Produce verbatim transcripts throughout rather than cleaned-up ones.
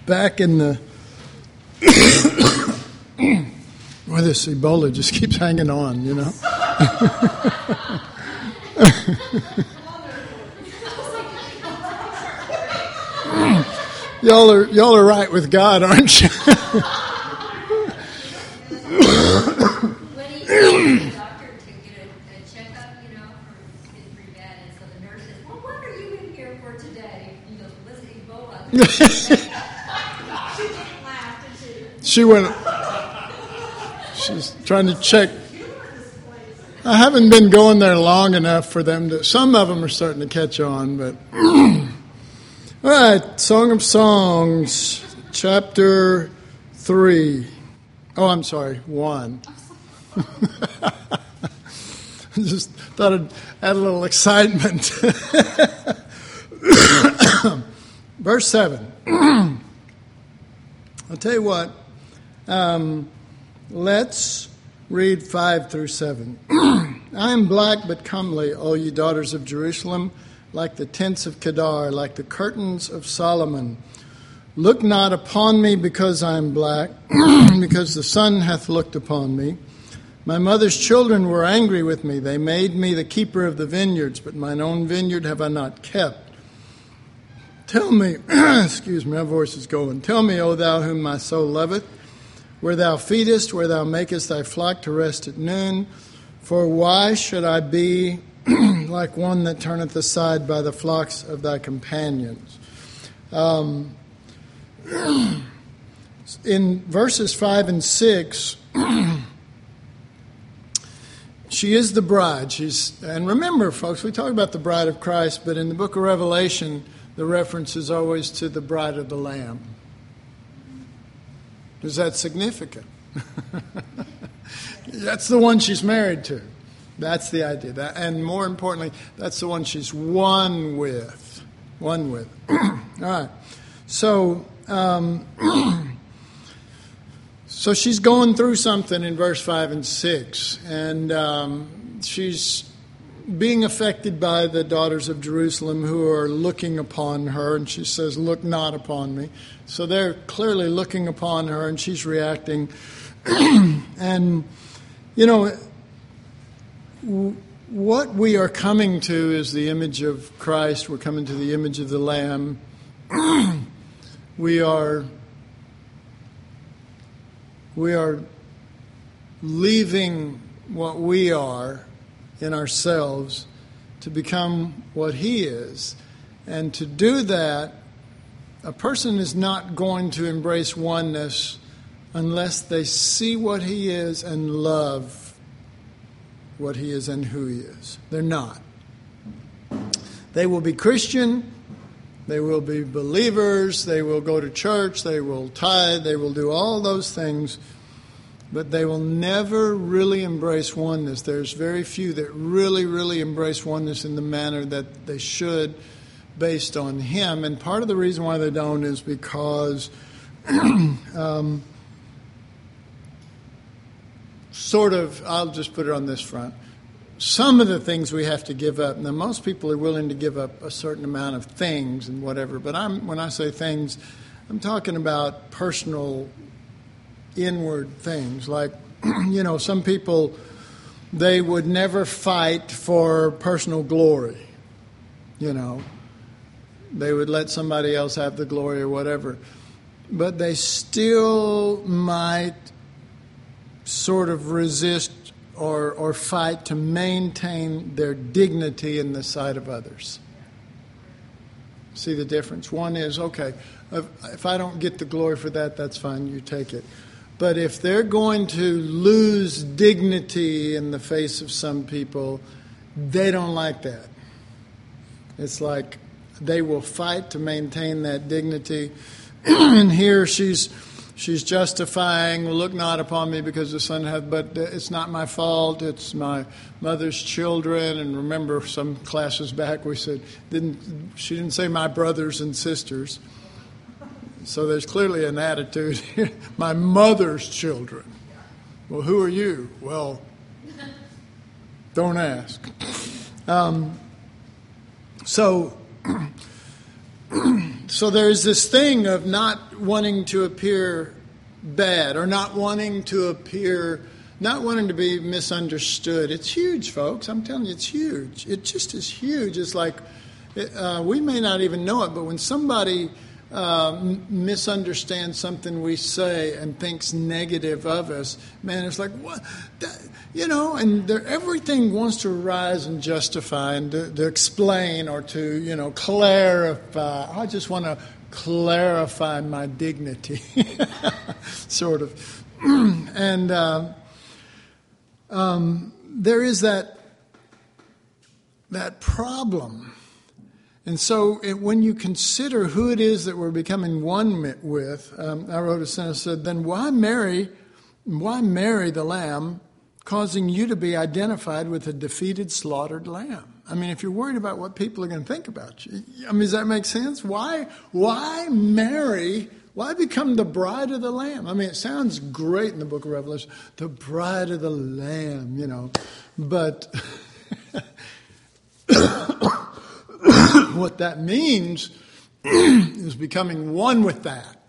back in the well, this Ebola just keeps hanging on, you know. y'all are y'all are right with God, aren't you? When he goes to the doctor to get a, a checkup, you know, for his pretty bad, and so the nurse says, "Well, what are you in here for today?" He goes, "Well, this is Ebola." She just laughed, didn't she? She went. She's trying to check. I haven't been going there long enough for them to. Some of them are starting to catch on, but all right. Song of Songs, chapter three. Oh, I'm sorry, one. Just thought I'd add a little excitement. Verse seven. I'll tell you what. Um, let's read five through seven. I am black but comely, O ye daughters of Jerusalem, like the tents of Kedar, like the curtains of Solomon. Look not upon me because I am black, because the sun hath looked upon me. My mother's children were angry with me. They made me the keeper of the vineyards, but mine own vineyard have I not kept. Tell me, excuse me, my voice is going. Tell me, O thou whom my soul loveth, where thou feedest, where thou makest thy flock to rest at noon. For why should I be like one that turneth aside by the flocks of thy companions? Um, in verses five and six, she is the bride. She's, and remember, folks, we talk about the bride of Christ, but in the book of Revelation, the reference is always to the bride of the Lamb. Is that significant? That's the one she's married to. That's the idea. That, and more importantly, that's the one she's one with. One with. All right. So, um, so she's going through something in verse five and six. And um, she's being affected by the daughters of Jerusalem who are looking upon her. And she says, "Look not upon me." So they're clearly looking upon her, and she's reacting. And, you know, what we are coming to is the image of Christ. We're coming to the image of the Lamb. we are we are leaving what we are in ourselves to become what He is. And to do that, a person is not going to embrace oneness unless they see what He is and love what He is and who He is. They're not. They will be Christian, they will be believers, they will go to church, they will tithe, they will do all those things, but they will never really embrace oneness. There's very few that really, really embrace oneness in the manner that they should, based on Him. And part of the reason why they don't is because um, sort of, I'll just put it on this front. Some of the things we have to give up. Now, most people are willing to give up a certain amount of things and whatever, but I'm when I say things, I'm talking about personal, inward things. Like, you know, some people, they would never fight for personal glory, you know. They would let somebody else have the glory or whatever. But they still might sort of resist or, or fight to maintain their dignity in the sight of others. See the difference? One is, okay, if, if I don't get the glory for that, that's fine, you take it. But if they're going to lose dignity in the face of some people, they don't like that. It's like they will fight to maintain that dignity. And here she's she's justifying, look not upon me because the son hath, but it's not my fault, it's my mother's children. And remember, some classes back we said, didn't she didn't say my brothers and sisters. So there's clearly an attitude here. My mother's children. Well, who are you? Well, don't ask. Um, so... So there's this thing of not wanting to appear bad or not wanting to appear, not wanting to be misunderstood. It's huge, folks. I'm telling you, it's huge. It just is huge. It's like uh, we may not even know it, but when somebody uh, m- misunderstands something we say and thinks negative of us, man, it's like, what? That, you know, and everything wants to rise and justify and to, to explain or to, you know, clarify. I just want to clarify my dignity, sort of. and uh, um, there is that that problem. And so it, when you consider who it is that we're becoming one with, um, I wrote a sentence that said, then why marry, why marry the lamb, causing you to be identified with a defeated, slaughtered lamb? I mean, if you're worried about what people are going to think about you, I mean, does that make sense? Why, why marry, why become the bride of the lamb? I mean, it sounds great in the book of Revelation, the bride of the lamb, you know, but what that means is becoming one with that.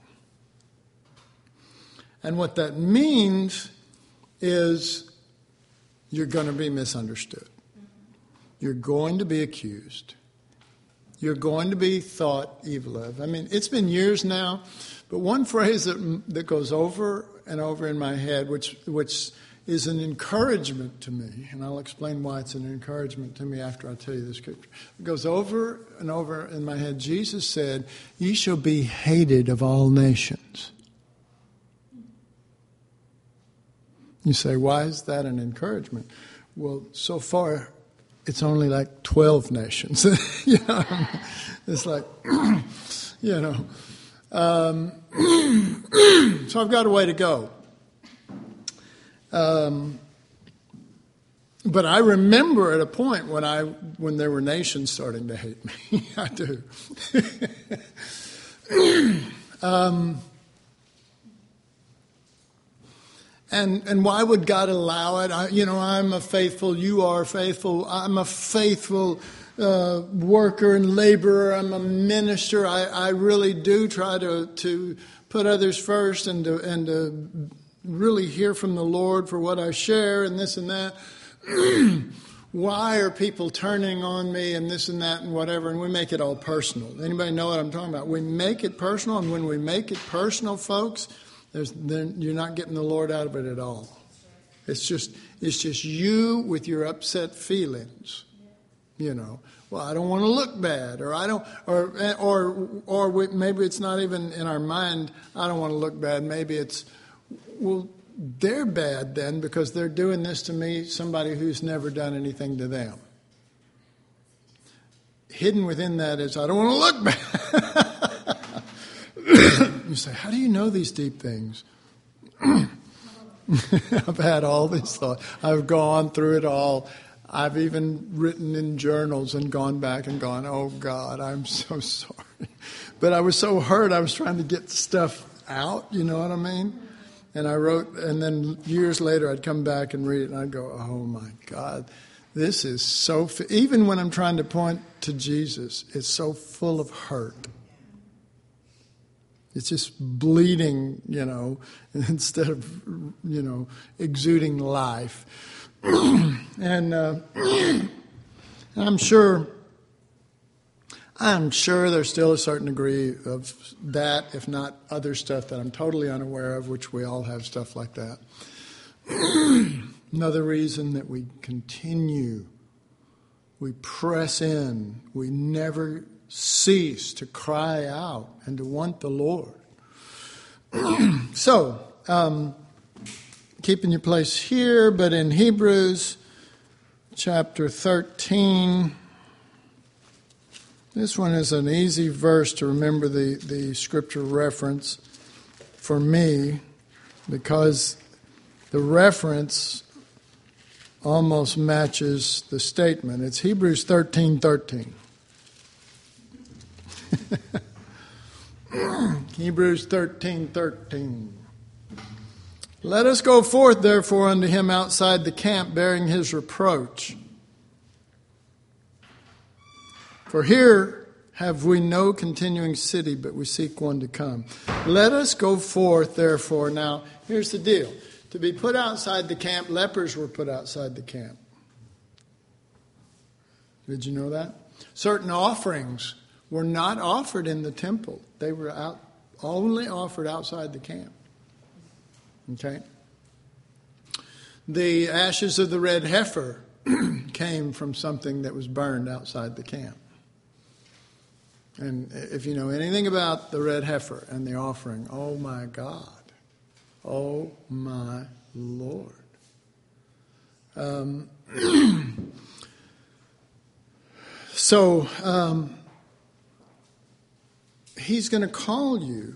And what that means is you're going to be misunderstood. You're going to be accused. You're going to be thought evil of. I mean, it's been years now, but one phrase that that goes over and over in my head, which which is an encouragement to me, and I'll explain why it's an encouragement to me after I tell you the scripture. It goes over and over in my head. Jesus said, "Ye shall be hated of all nations." You say, why is that an encouragement? Well, so far, it's only like twelve nations. you know, it's like, you know. Um, so I've got a way to go. Um, but I remember at a point when I when there were nations starting to hate me. I do. um, And and why would God allow it? I, you know, I'm a faithful, you are faithful, I'm a faithful uh, worker and laborer, I'm a minister. I, I really do try to, to put others first and to, and to really hear from the Lord for what I share and this and that. Why are people turning on me and this and that and whatever? And we make it all personal. Anybody know what I'm talking about? We make it personal, and when we make it personal, folks, There's, then you're not getting the Lord out of it at all. It's just it's just you with your upset feelings. You know, well, I don't want to look bad, or I don't, or or or we, maybe it's not even in our mind. I don't want to look bad. Maybe it's, well, they're bad then because they're doing this to me, somebody who's never done anything to them. Hidden within that is, I don't want to look bad. You say, how do you know these deep things? I've had all these thoughts. I've gone through it all. I've even written in journals and gone back and gone, oh, God, I'm so sorry. But I was so hurt, I was trying to get stuff out, you know what I mean? And I wrote, and then years later I'd come back and read it, and I'd go, oh, my God, this is so, f-. Even when I'm trying to point to Jesus, it's so full of hurt. It's just bleeding, you know, instead of, you know, exuding life. and uh, I'm sure, I'm sure there's still a certain degree of that, if not other stuff that I'm totally unaware of, which we all have stuff like that. Another reason that we continue, we press in, we never cease to cry out and to want the Lord. so, um, keeping your place here, but in Hebrews chapter thirteen, this one is an easy verse to remember the, the scripture reference for me, because the reference almost matches the statement. It's Hebrews thirteen thirteen. Hebrews thirteen thirteen. Let us go forth, therefore, unto him outside the camp, bearing his reproach. For here have we no continuing city, but we seek one to come. Let us go forth, therefore. Now, here's the deal. To be put outside the camp, lepers were put outside the camp. Did you know that? Certain offerings were not offered in the temple. They were out, only offered outside the camp. Okay? The ashes of the red heifer came from something that was burned outside the camp. And if you know anything about the red heifer and the offering, oh my God, oh my Lord. Um, so um, he's going to call you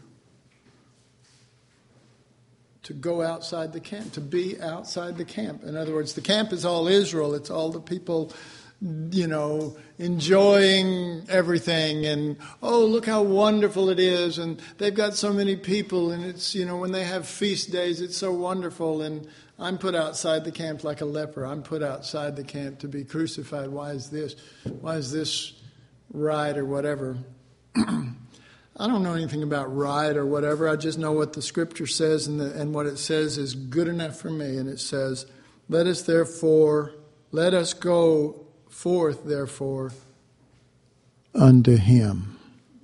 to go outside the camp, to be outside the camp. In other words, the camp is all Israel. It's all the people, you know, enjoying everything and, oh, look how wonderful it is. And they've got so many people and it's, you know, when they have feast days, it's so wonderful. And I'm put outside the camp like a leper. I'm put outside the camp to be crucified. Why is this? Why is this right or whatever? I don't know anything about right or whatever. I just know what the Scripture says, and, the, and what it says is good enough for me. And it says, let us therefore, let us go forth, therefore, unto him.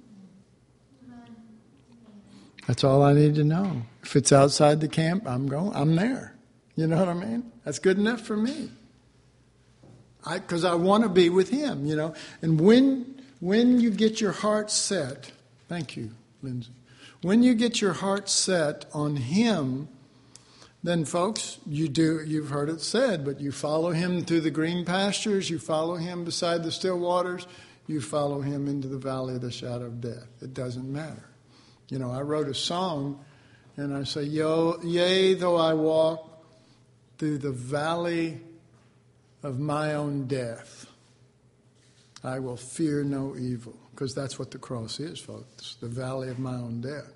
That's all I need to know. If it's outside the camp, I'm going, I'm there. You know what I mean? That's good enough for me. I, 'cause I want to be with him, you know. And when when you get your heart set, thank you, Lindsay. When you get your heart set on him, then folks, you do, you've heard it said, but you follow him through the green pastures, you follow him beside the still waters, you follow him into the valley of the shadow of death. It doesn't matter. You know, I wrote a song and I say, Yo, yea, though I walk through the valley of my own death, I will fear no evil. Because that's what the cross is, folks. The valley of my own death.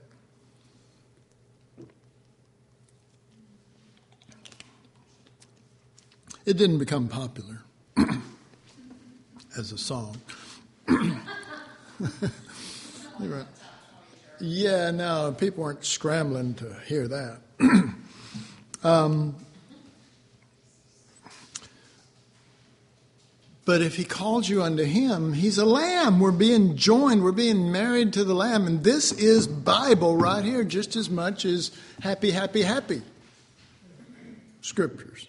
It didn't become popular as a song. Yeah, no, people weren't scrambling to hear that. um, But if he calls you unto him, he's a lamb. We're being joined. We're being married to the lamb. And this is Bible right here just as much as happy, happy, happy scriptures.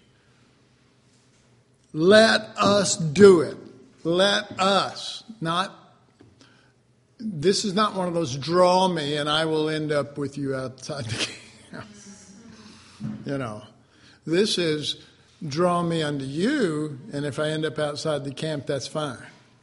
Let us do it. Let us. Not, this is not one of those draw me and I will end up with you outside the camp. You know, this is draw me unto you, and if I end up outside the camp, that's fine.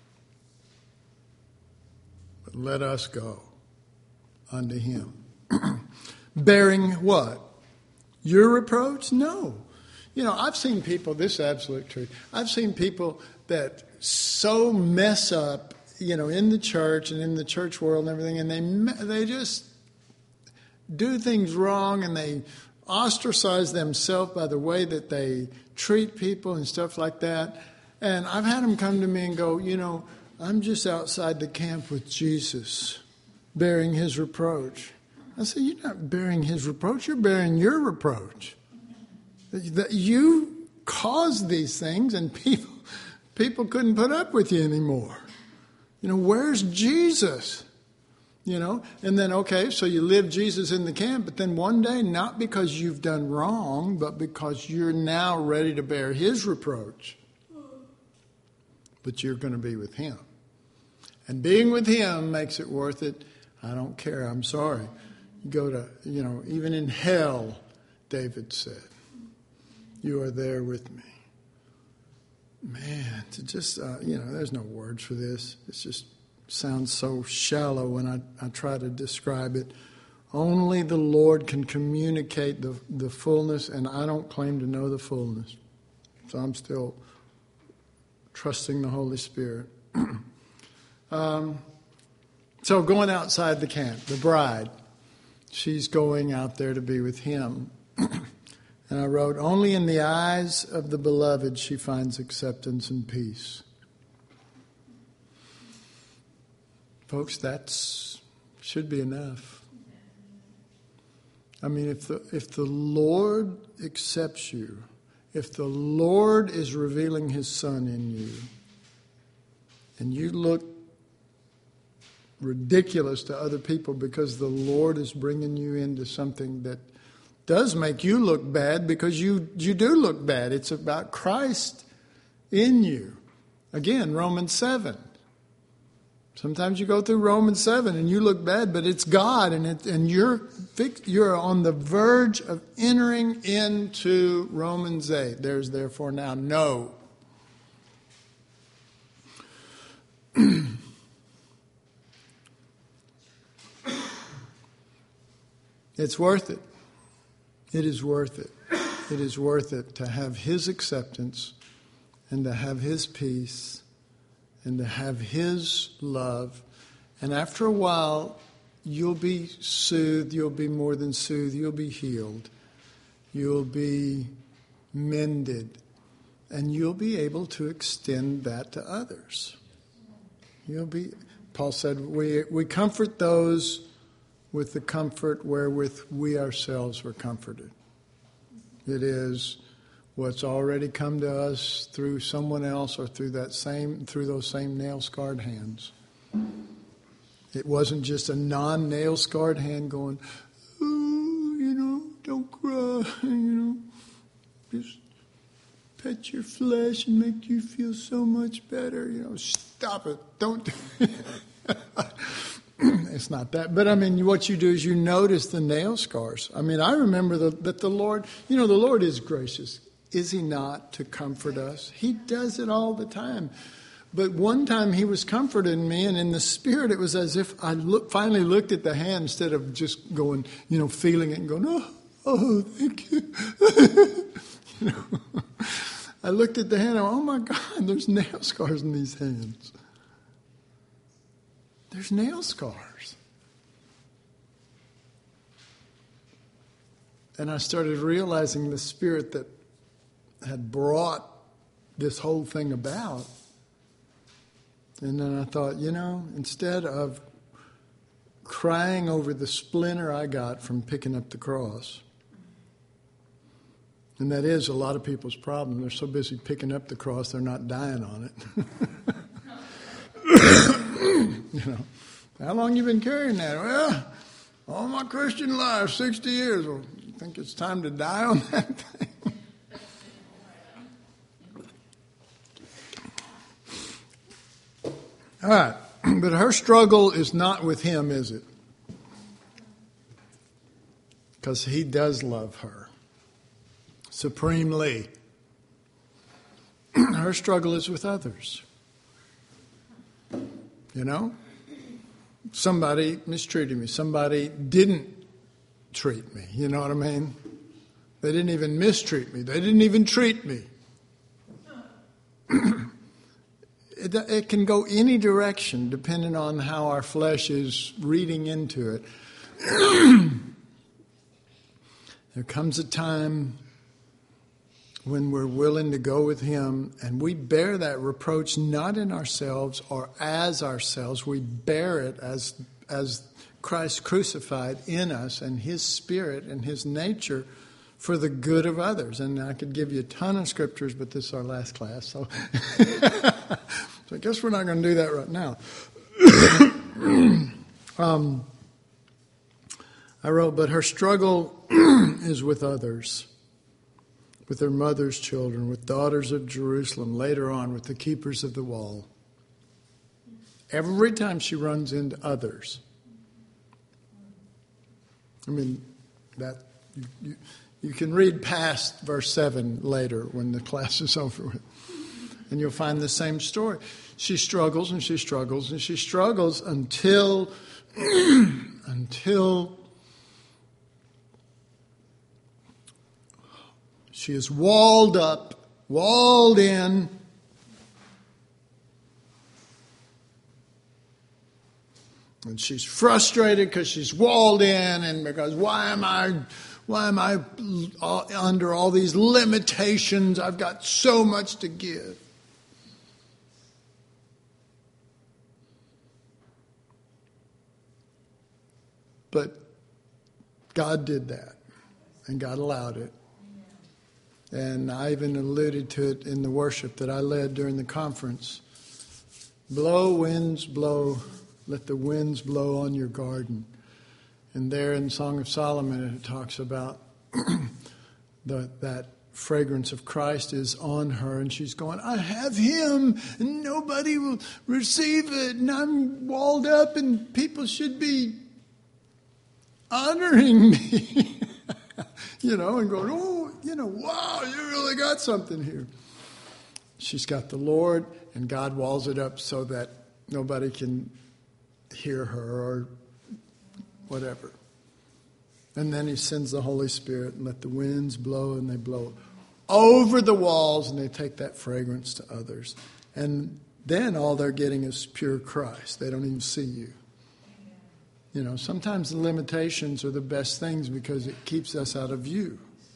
But let us go unto him. Bearing what? Your reproach? No. You know, I've seen people, this is absolute truth, I've seen people that so mess up, you know, in the church and in the church world and everything, and they they just do things wrong, and they ostracize themselves by the way that they treat people and stuff like that. And I've had them come to me and go, you know, I'm just outside the camp with Jesus, bearing his reproach. I say, you're not bearing his reproach, you're bearing your reproach. That you caused these things and people people couldn't put up with you anymore. You know, where's Jesus? You know, and then, okay, so you live Jesus in the camp, but then one day, not because you've done wrong, but because you're now ready to bear his reproach, but you're going to be with him. And being with him makes it worth it. I don't care. I'm sorry. Go to, you know, even in hell, David said, you are there with me. Man, to just, uh, you know, there's no words for this. It's just sounds so shallow when I, I try to describe it. Only the Lord can communicate the, the fullness, and I don't claim to know the fullness. So I'm still trusting the Holy Spirit. um, so going outside the camp, the bride, she's going out there to be with him. And I wrote, only in the eyes of the beloved she finds acceptance and peace. Folks, that's should be enough. I mean, if the if the Lord accepts you, if the Lord is revealing His Son in you, and you look ridiculous to other people because the Lord is bringing you into something that does make you look bad, because you, you do look bad. It's about Christ in you. Again, Romans seven. Sometimes you go through Romans seven and you look bad, but it's God, and it, and you're fix, you're on the verge of entering into Romans eight. There's therefore now no. It's worth it. It is worth it. It is worth it to have His acceptance and to have His peace and to have His love. And after a while, you'll be soothed. You'll be more than soothed. You'll be healed. You'll be mended. And you'll be able to extend that to others. You'll be, Paul said, we, we comfort those with the comfort wherewith we ourselves were comforted. It is what's already come to us through someone else or through that same through those same nail-scarred hands. It wasn't just a non-nail-scarred hand going, oh, you know, don't cry, you know, just pet your flesh and make you feel so much better. You know, stop it, don't do it. It's not that. But I mean, what you do is you notice the nail scars. I mean, I remember the, that the Lord, you know, the Lord is gracious. Is He not, to comfort us? He does it all the time. But one time He was comforting me, and in the Spirit it was as if I look, finally looked at the hand instead of just going, you know, feeling it and going, oh, oh, thank you. You know, I looked at the hand and I went, oh my God, there's nail scars in these hands. There's nail scars. And I started realizing the Spirit that had brought this whole thing about. And then I thought, you know, instead of crying over the splinter I got from picking up the cross, and that is a lot of people's problem. They're so busy picking up the cross, they're not dying on it. You know, how long you been carrying that? Well, all my Christian life, sixty years. Well, you think it's time to die on that thing? All right, but her struggle is not with Him, is it? Because He does love her supremely. Her struggle is with others. You know? Somebody mistreated me. Somebody didn't treat me. You know what I mean? They didn't even mistreat me. They didn't even treat me. it, it can go any direction depending on how our flesh is reading into it. There comes a time when we're willing to go with Him, and we bear that reproach not in ourselves or as ourselves. We bear it as as Christ crucified in us, and His Spirit and His nature for the good of others. And I could give you a ton of scriptures, but this is our last class, so, so I guess we're not going to do that right now. um, I wrote, but her struggle is with others, with her mother's children, with daughters of Jerusalem, later on with the keepers of the wall. Every time she runs into others. I mean, that you, you, you can read past verse seven later when the class is over with, and you'll find the same story. She struggles and she struggles and she struggles until until she is walled up, walled in. And she's frustrated because she's walled in, and because why am I, why am I under all these limitations? I've got so much to give. But God did that, and God allowed it. And I even alluded to it in the worship that I led during the conference. Blow, winds, blow. Let the winds blow on your garden. And there in Song of Solomon it talks about the, that fragrance of Christ is on her. And she's going, I have him and nobody will receive it. And I'm walled up and people should be honoring me. You know, and going, oh, you know, wow, you really got something here. She's got the Lord, and God walls it up so that nobody can hear her or whatever. And then he sends the Holy Spirit and let the winds blow, and they blow over the walls, and they take that fragrance to others. And then all they're getting is pure Christ. They don't even see you. You know, sometimes the limitations are the best things because it keeps us out of view.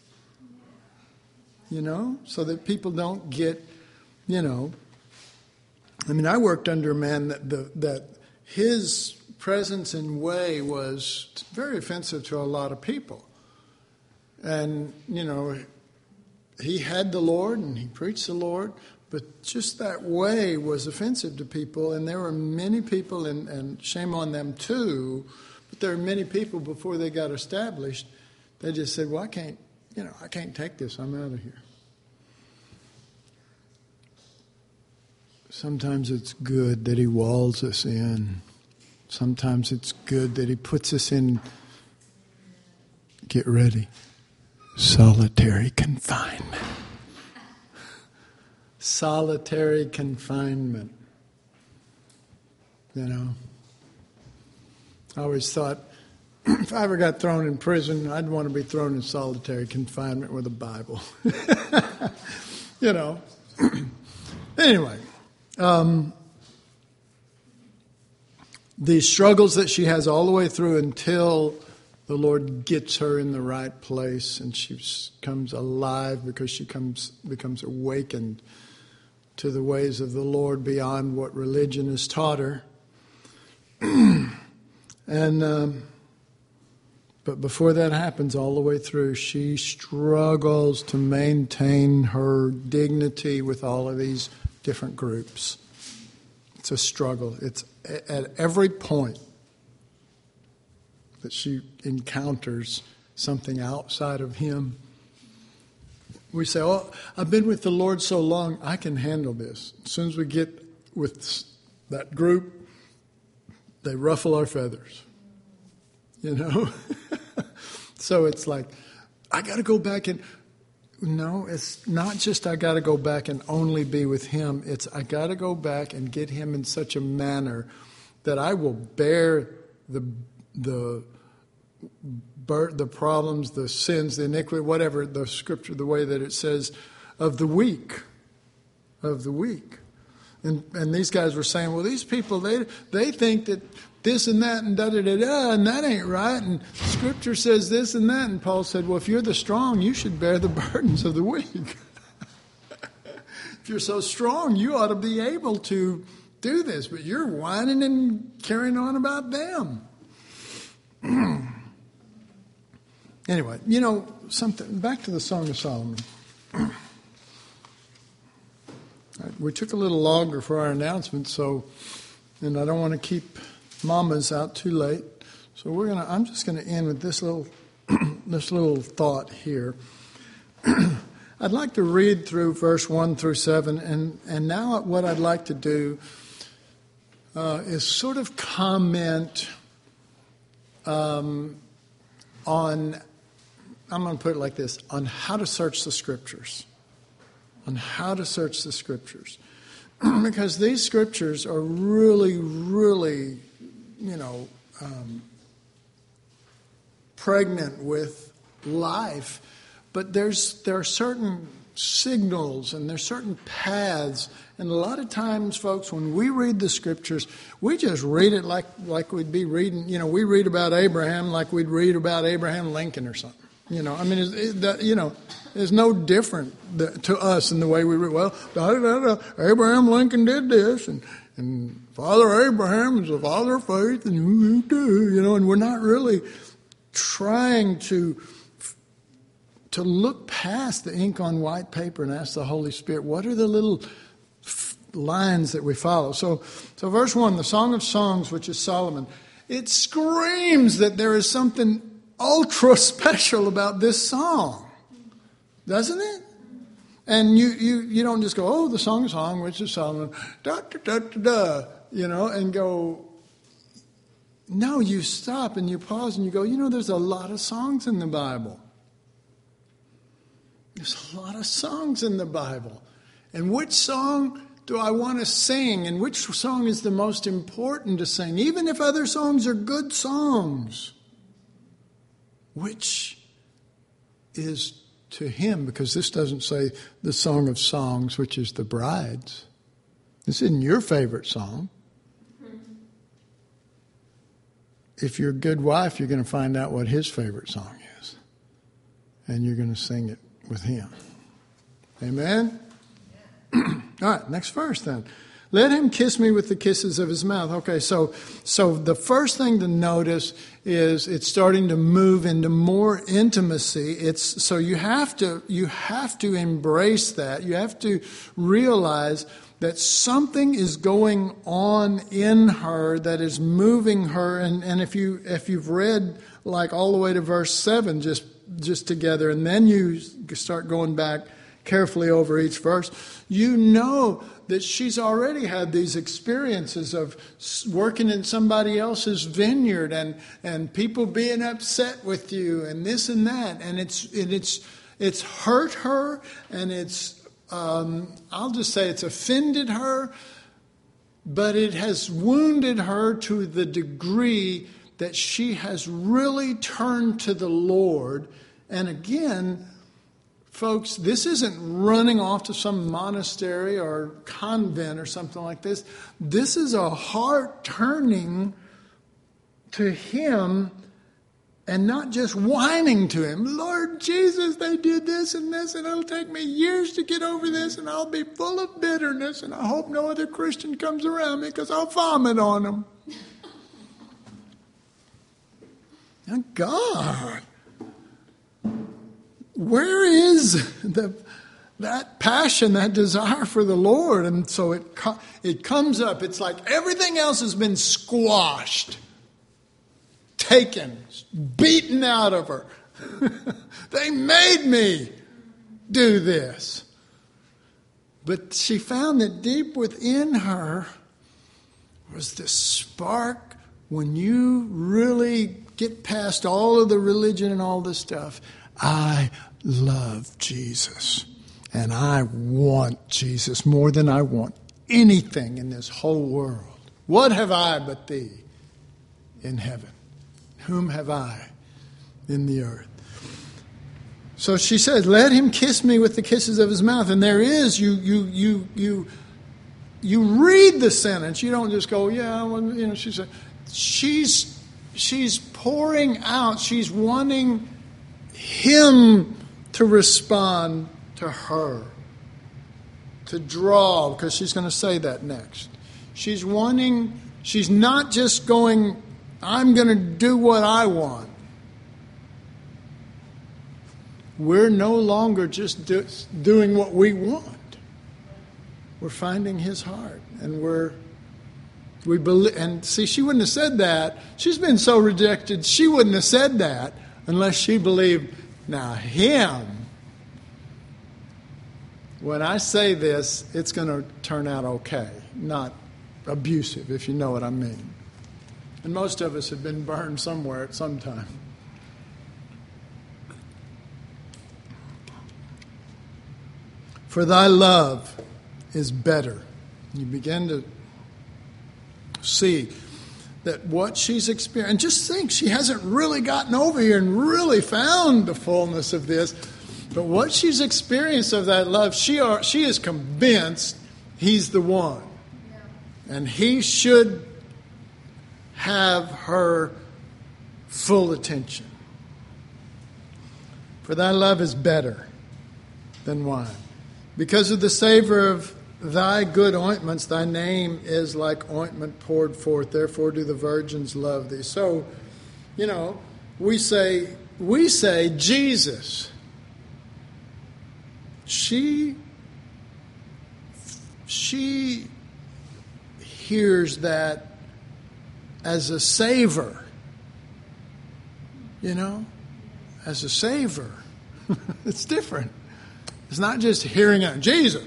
You know, so that people don't get, you know. I mean, I worked under a man that the, that his presence and way was very offensive to a lot of people. And, you know, he had the Lord and he preached the Lord, but just that way was offensive to people. And there were many people, and, and shame on them too, but there were many people before they got established, they just said, well, I can't, you know, I can't take this. I'm out of here. Sometimes it's good that he walls us in. Sometimes it's good that he puts us in, get ready, solitary confinement. Solitary confinement. You know, I always thought if I ever got thrown in prison, I'd want to be thrown in solitary confinement with a Bible. You know. Anyway, um, the struggles that she has all the way through until the Lord gets her in the right place and she comes alive because she comes becomes awakened to the ways of the Lord beyond what religion has taught her. and um, but before that happens, all the way through, she struggles to maintain her dignity with all of these different groups. It's a struggle. It's at every point that she encounters something outside of him. We say, oh, I've been with the Lord so long, I can handle this. As soon as we get with that group, they ruffle our feathers. You know? So it's like, I got to go back and... No, it's not just I got to go back and only be with him. It's I got to go back and get him in such a manner that I will bear the the the problems, the sins, the iniquity, whatever the scripture, the way that it says, of the weak, of the weak. And and these guys were saying, well, these people, they they think that this and that and da-da-da-da, and that ain't right, and Scripture says this and that. And Paul said, well, if you're the strong, you should bear the burdens of the weak. If you're so strong, you ought to be able to do this, but you're whining and carrying on about them. Anyway, you know, something. Back to the Song of Solomon. We took a little longer for our announcement, so, and I don't want to keep mamas out too late. So we're gonna. I'm just gonna end with this little, this little thought here. I'd like to read through verse one through seven, and and now what I'd like to do uh, is sort of comment um, on. I'm going to put it like this: on how to search the Scriptures. On how to search the Scriptures. Because these Scriptures are really, really, you know, um, pregnant with life. But there's there are certain signals and there's certain paths. And a lot of times, folks, when we read the Scriptures, we just read it like, like we'd be reading, you know, we read about Abraham like we'd read about Abraham Lincoln or something. You know, I mean, it's, it, that, you know, it's no different to us in the way we read. Well, da, da, da, Abraham Lincoln did this, and And Father Abraham is the father of faith, and you know, and we're not really trying to to look past the ink on white paper and ask the Holy Spirit, what are the little f- lines that we follow? So, so verse one, the Song of Songs, which is Solomon, it screams that there is something ultra special about this song, doesn't it? And you, you, you don't just go, oh, the Song of Song, which is Solomon, da da da da da, you know, and go. No, you stop and you pause and you go, you know, there's a lot of songs in the Bible. There's a lot of songs in the Bible. And which song do I want to sing? And which song is the most important to sing? Even if other songs are good songs. Which is to him, because this doesn't say the Song of Songs, which is the bride's. This isn't your favorite song. If you're a good wife, you're going to find out what his favorite song is. And you're going to sing it with him. Amen? All right, next verse then. Let him kiss me with the kisses of his mouth. Okay, so so the first thing to notice is it's starting to move into more intimacy. It's so you have to you have to embrace that. You have to realize that something is going on in her that is moving her. And, and if you if you've read like all the way to verse seven just just together, and then you start going back carefully over each verse, you know that she's already had these experiences of working in somebody else's vineyard and, and people being upset with you and this and that. And it's and it's it's hurt her, and it's, um, I'll just say it's offended her, but it has wounded her to the degree that she has really turned to the Lord. And again, folks, this isn't running off to some monastery or convent or something like this. This is a heart turning to him and not just whining to him. Lord Jesus, they did this and this, and it'll take me years to get over this, and I'll be full of bitterness, and I hope no other Christian comes around me because I'll vomit on them. Oh, God. Where is the that passion, that desire for the Lord? And so it it comes up. It's like everything else has been squashed, taken, beaten out of her. They made me do this. But she found that deep within her was this spark. When you really get past all of the religion and all this stuff, I love Jesus, and I want Jesus more than I want anything in this whole world. What have I but thee in heaven? Whom have I in the earth? So she says, let him kiss me with the kisses of his mouth. And there is, you you you you you read the sentence. You don't just go, yeah, well, you know, she said, she's she's pouring out, she's wanting him to respond to her, to draw, because she's going to say that next. She's wanting, she's not just going, I'm going to do what I want. We're no longer just do, doing what we want. We're finding his heart, and we're we believe. And see, she wouldn't have said that. She's been so rejected. She wouldn't have said that unless she believed, now him, when I say this, it's going to turn out okay, not abusive, if you know what I mean. And most of us have been burned somewhere at some time. For thy love is better. You begin to see that what she's experienced, and just think, she hasn't really gotten over here and really found the fullness of this, but what she's experienced of that love, she are, she is convinced he's the one. Yeah. And he should have her full attention. For thy love is better than wine. Because of the savor of thy good ointments, thy name is like ointment poured forth. Therefore do the virgins love thee. So, you know, we say, we say Jesus. She, she hears that as a savor, you know, as a savor. It's different. It's not just hearing it, Jesus.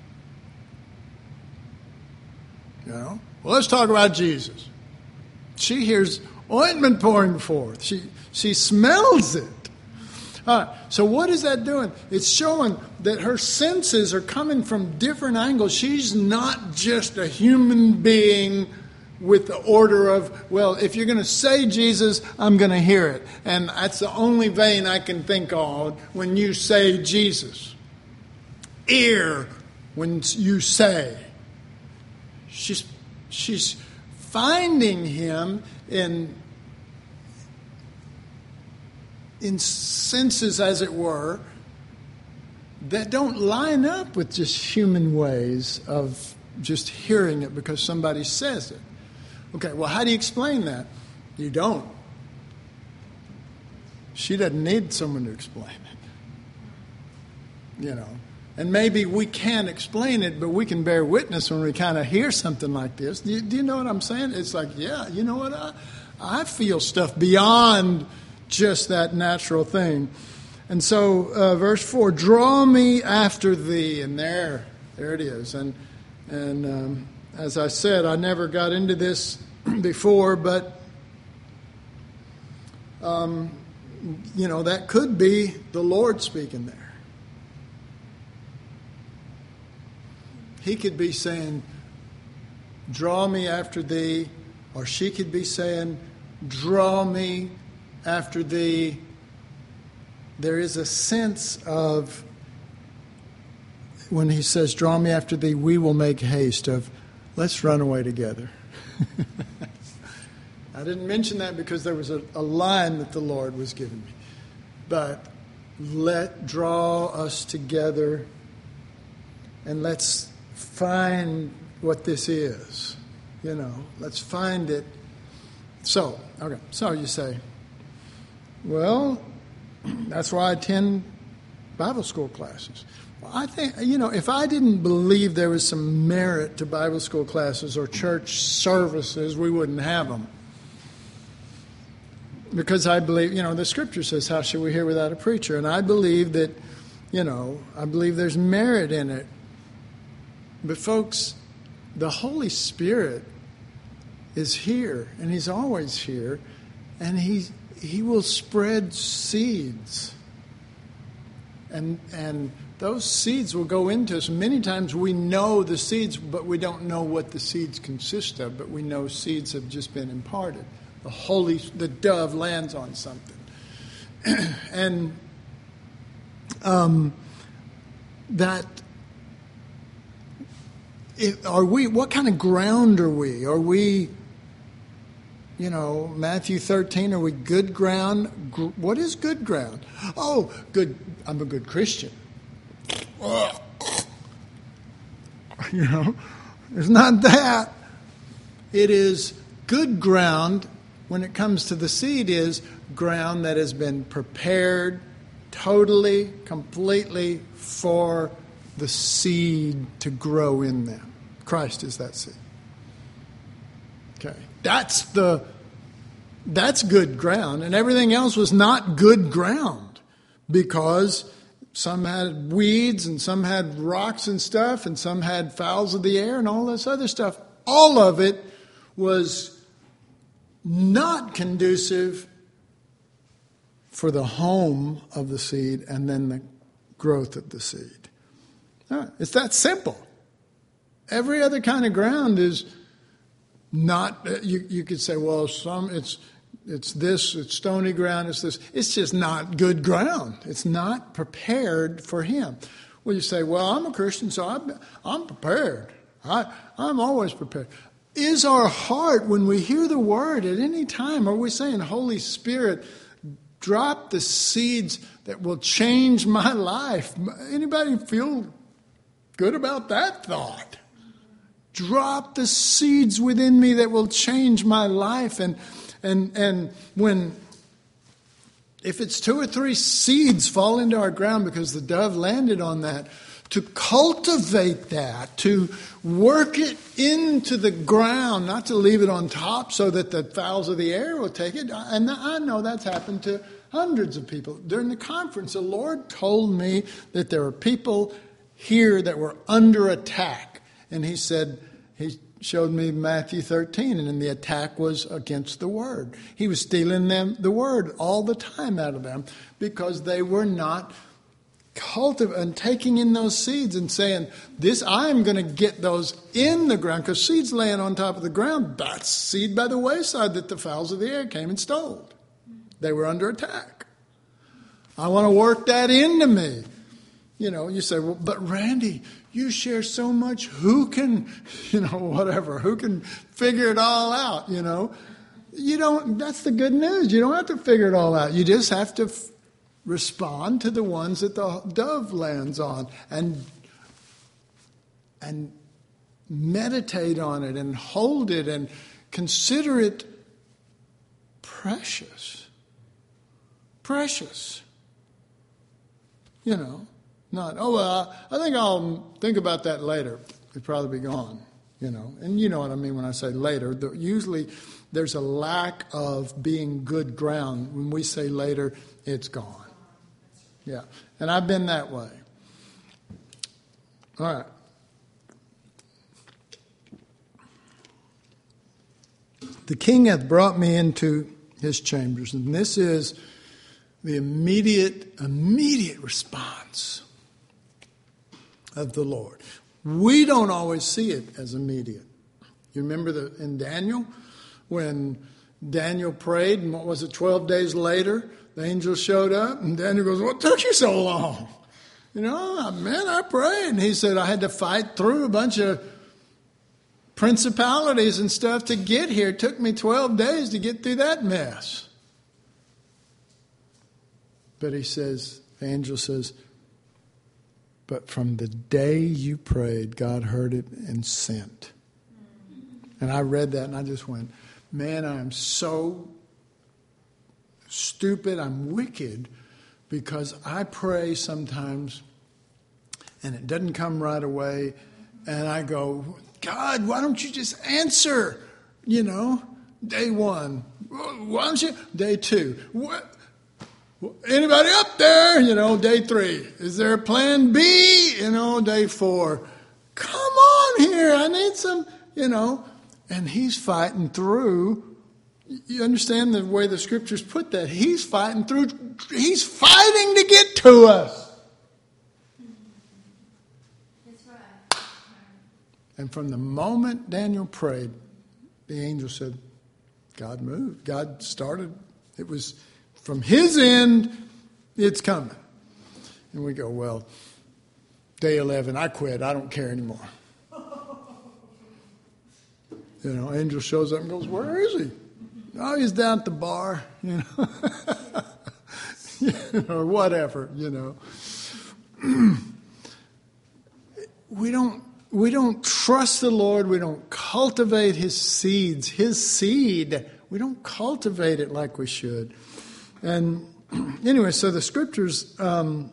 You know, well, let's talk about Jesus. She hears ointment pouring forth. She she smells it. All right, so what is that doing? It's showing that her senses are coming from different angles. She's not just a human being with the order of, well, if you're going to say Jesus, I'm going to hear it. And that's the only vein I can think of when you say Jesus. Ear when you say. She's, she's finding him in in senses, as it were, that don't line up with just human ways of just hearing it because somebody says it. Okay, well, how do you explain that? You don't. She doesn't need someone to explain it. You know, and maybe we can't explain it, but we can bear witness when we kind of hear something like this. Do you, do you know what I'm saying? It's like, yeah, you know what? I, I feel stuff beyond just that natural thing. And so, uh, verse four, draw me after thee. And there, there it is. And, and um, as I said, I never got into this before, but, um, you know, that could be the Lord speaking there. He could be saying, draw me after thee, or she could be saying, draw me after thee. There is a sense of, when he says, draw me after thee, we will make haste, of let's run away together. I didn't mention that because there was a, a line that the Lord was giving me. But let draw us together and let's find what this is. You know, let's find it. So, okay, so you say, well, that's why I attend Bible school classes. Well, I think, you know, if I didn't believe there was some merit to Bible school classes or church services, we wouldn't have them. Because I believe, you know, the scripture says, how should we hear without a preacher? And I believe that, you know, I believe there's merit in it. But folks, the Holy Spirit is here, and he's always here, and he's He will spread seeds. And and those seeds will go into us. Many times we know the seeds, but we don't know what the seeds consist of. But we know seeds have just been imparted. The holy, the dove lands on something. and um, that, if, are we, what kind of ground are we? Are we... You know, Matthew thirteen, are we good ground? What is good ground? Oh, good, I'm a good Christian. You know, it's not that. It is good ground when it comes to the seed is ground that has been prepared totally, completely for the seed to grow in them. Christ is that seed. Okay. That's the that's good ground, and everything else was not good ground because some had weeds and some had rocks and stuff and some had fowls of the air and all this other stuff. All of it was not conducive for the home of the seed and then the growth of the seed. It's that simple. Every other kind of ground is not, you, you could say, well, some it's it's this, it's stony ground, it's this. It's just not good ground. It's not prepared for him. Well, you say, well, I'm a Christian, so I'm, I'm prepared. I, I'm always prepared. Is our heart, when we hear the word at any time, are we saying, Holy Spirit, drop the seeds that will change my life? Anybody feel good about that thought. Drop the seeds within me that will change my life. And and and when, if it's two or three seeds fall into our ground because the dove landed on that, to cultivate that, to work it into the ground, not to leave it on top so that the fowls of the air will take it. And I know that's happened to hundreds of people. During the conference, the Lord told me that there are people here that were under attack. And he said, he showed me Matthew thirteen, and then the attack was against the word. He was stealing them the word all the time out of them because they were not cultivating and taking in those seeds and saying, this, I'm going to get those in the ground, because seeds laying on top of the ground, that's seed by the wayside that the fowls of the air came and stole. They were under attack. I want to work that into me. You know, you say, well, but Randy, you share so much. Who can, you know, whatever, who can figure it all out, you know? You don't, that's the good news. You don't have to figure it all out. You just have to f- respond to the ones that the dove lands on and, and meditate on it and hold it and consider it precious. Precious. You know. Not, oh, well, I think I'll think about that later. It'll probably be gone, you know. And you know what I mean when I say later. The, usually there's a lack of being good ground. When we say later, it's gone. Yeah. And I've been that way. All right. The king hath brought me into his chambers. And this is the immediate, immediate response of the Lord. We don't always see it as immediate. You remember the, in Daniel, when Daniel prayed, and what was it, twelve days later, the angel showed up, and Daniel goes, what took you so long? You know, man, I prayed. And he said, I had to fight through a bunch of principalities and stuff to get here. It took me twelve days to get through that mess. But he says, the angel says, but from the day you prayed, God heard it and sent. And I read that and I just went, man, I am so stupid, I'm wicked, because I pray sometimes and it doesn't come right away. And I go, God, why don't you just answer? You know, day one. Why don't you? Day two. What? Anybody up there? You know, day three. Is there a plan B? You know, day four. Come on here. I need some, you know. And he's fighting through. You understand the way the scriptures put that? He's fighting through. He's fighting to get to us. That's right. And from the moment Daniel prayed, the angel said, God moved. God started. It was from his end, it's coming. And we go, well, day eleven, I quit. I don't care anymore. You know, angel shows up and goes, where is he? Oh, he's down at the bar, you know, or whatever, you know. we don't we don't trust the Lord. We don't cultivate his seeds, his seed. We don't cultivate it like we should. And anyway, so the scriptures, um,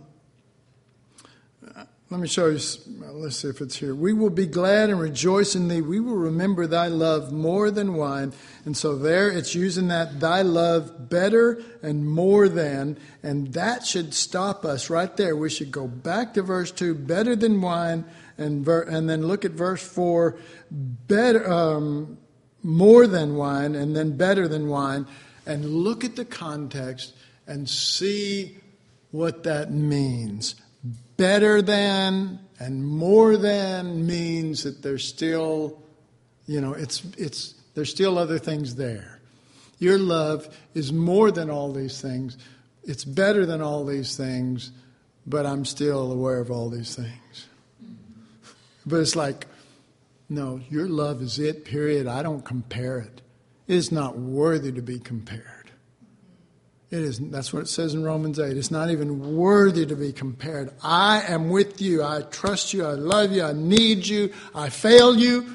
let me show you, let's see if it's here. We will be glad and rejoice in thee. We will remember thy love more than wine. And so there it's using that thy love better and more than. And that should stop us right there. We should go back to verse two, better than wine. And ver- and then look at verse four, better, um, more than wine, and then better than wine. And look at the context and see what that means. Better than and more than means that there's still, you know, it's it's there's still other things there. Your love is more than all these things. It's better than all these things, but I'm still aware of all these things. But it's like, no, your love is it, period. I don't compare it. It is not worthy to be compared. It is, that's what it says in Romans eight. It's not even worthy to be compared. I am with you. I trust you. I love you. I need you. I fail you.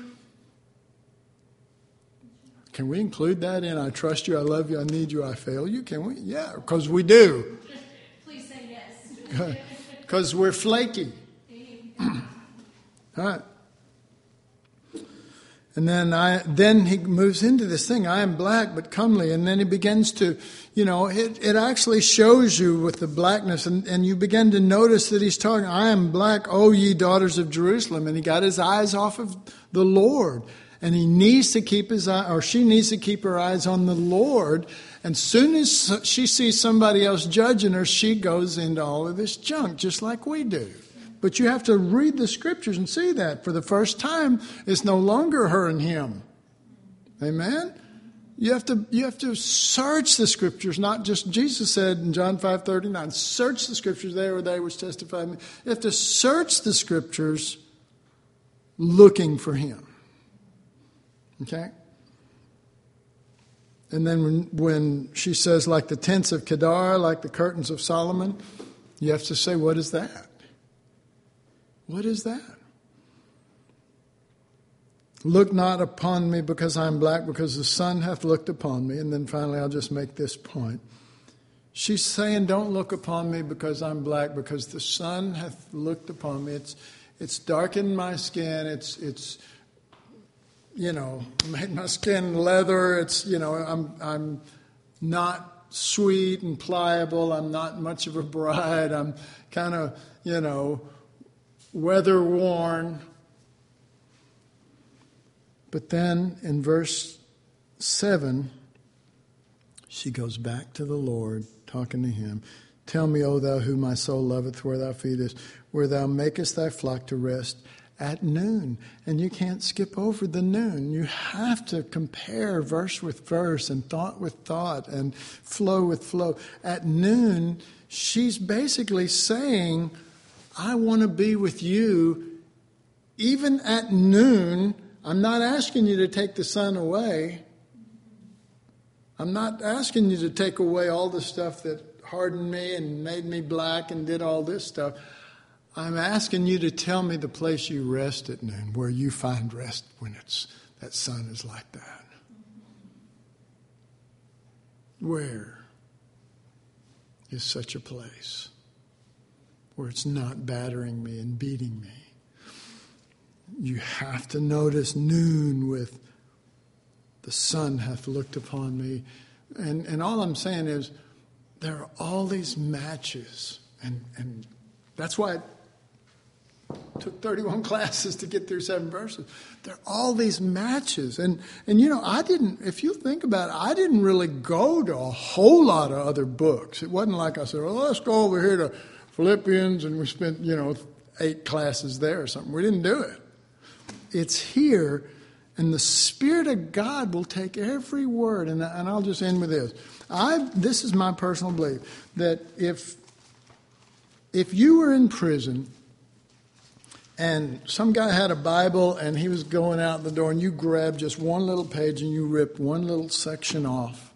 Can we include that in I trust you, I love you, I need you, I fail you? Can we? Yeah, because we do. Please say yes. Because we're flaky. All right. And then I then he moves into this thing, I am black but comely. And then he begins to, you know, it, it actually shows you with the blackness. And, and you begin to notice that he's talking, I am black, O ye daughters of Jerusalem. And he got his eyes off of the Lord. And he needs to keep his eye, or she needs to keep her eyes on the Lord. And soon as she sees somebody else judging her, she goes into all of this junk, just like we do. But you have to read the scriptures and see that. For the first time, it's no longer her and him. Amen? You have to you have to search the scriptures, not just, Jesus said in John five thirty-nine, search the scriptures, they were they which testify me. You have to search the scriptures looking for him. Okay? And then when, when she says, like the tents of Kedar, like the curtains of Solomon, you have to say, what is that? What is that? Look not upon me because I am black, because the sun hath looked upon me. And then finally, I'll just make this point. She's saying, don't look upon me because I'm black, because the sun hath looked upon me. It's it's darkened my skin. It's it's you know made my skin leather. It's you know I'm I'm not sweet and pliable. I'm not much of a bride. I'm kind of you know weather worn. But then in verse seven, she goes back to the Lord, talking to him. Tell me, O thou who my soul loveth, where thou feedest, where thou makest thy flock to rest at noon. And you can't skip over the noon. You have to compare verse with verse and thought with thought and flow with flow. At noon, she's basically saying, I want to be with you even at noon. I'm not asking you to take the sun away. I'm not asking you to take away all the stuff that hardened me and made me black and did all this stuff. I'm asking you to tell me the place you rest at noon, where you find rest when it's that sun is like that. Where is such a place where it's not battering me and beating me? You have to notice noon with the sun hath looked upon me. And and all I'm saying is there are all these matches. And, and that's why it took thirty-one classes to get through seven verses. There are all these matches. And, and you know, I didn't, if you think about it, I didn't really go to a whole lot of other books. It wasn't like I said, well, let's go over here to Philippians and we spent, you know, eight classes there or something. We didn't do it. It's here, and the Spirit of God will take every word. And, and I'll just end with this. I This is my personal belief, that if if you were in prison and some guy had a Bible and he was going out the door and you grabbed just one little page and you ripped one little section off,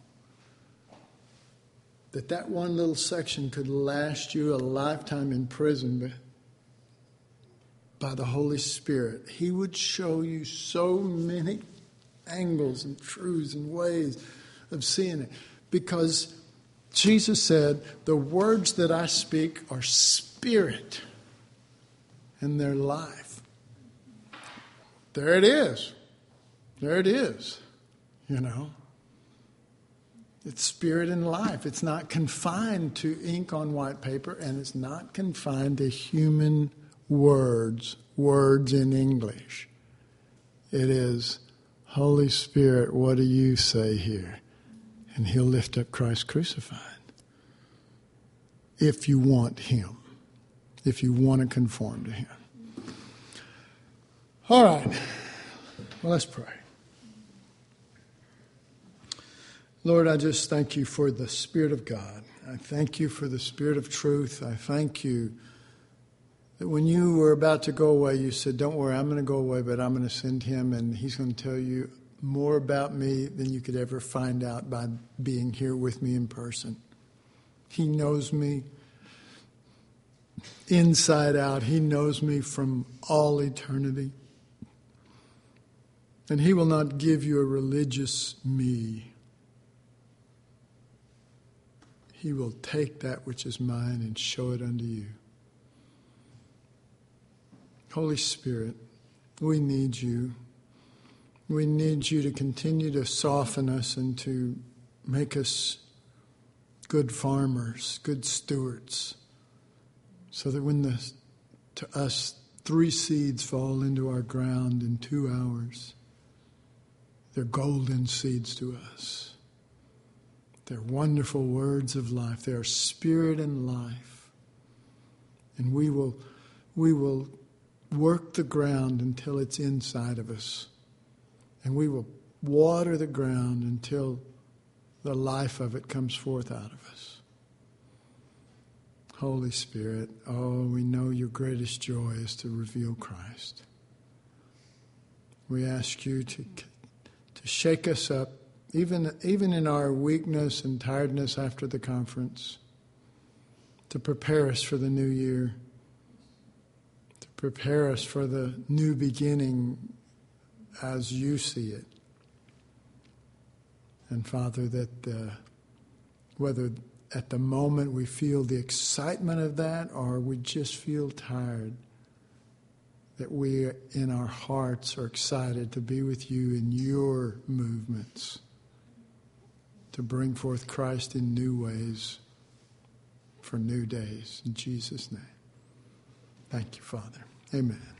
that that one little section could last you a lifetime in prison by the Holy Spirit. He would show you so many angles and truths and ways of seeing it. Because Jesus said, the words that I speak are spirit and they're life. There it is. There it is. You know. It's spirit and life. It's not confined to ink on white paper, and it's not confined to human words, words in English. It is, Holy Spirit, what do you say here? And he'll lift up Christ crucified. If you want him. If you want to conform to him. All right. Well, let's pray. Lord, I just thank you for the Spirit of God. I thank you for the Spirit of truth. I thank you that when you were about to go away, you said, don't worry, I'm going to go away, but I'm going to send him, and he's going to tell you more about me than you could ever find out by being here with me in person. He knows me inside out. He knows me from all eternity. And he will not give you a religious me. He will take that which is mine and show it unto you. Holy Spirit, we need you. We need you to continue to soften us and to make us good farmers, good stewards, so that when the, to us three seeds fall into our ground in two hours, they're golden seeds to us. They're wonderful words of life. They are spirit and life. And we will, we will work the ground until it's inside of us. And we will water the ground until the life of it comes forth out of us. Holy Spirit, oh, we know your greatest joy is to reveal Christ. We ask you to, to shake us up, even, even in our weakness and tiredness after the conference, to prepare us for the new year, to prepare us for the new beginning as you see it. And Father, that uh, whether at the moment we feel the excitement of that or we just feel tired, that we in our hearts are excited to be with you in your movements, to bring forth Christ in new ways for new days. In Jesus' name. Thank you, Father. Amen.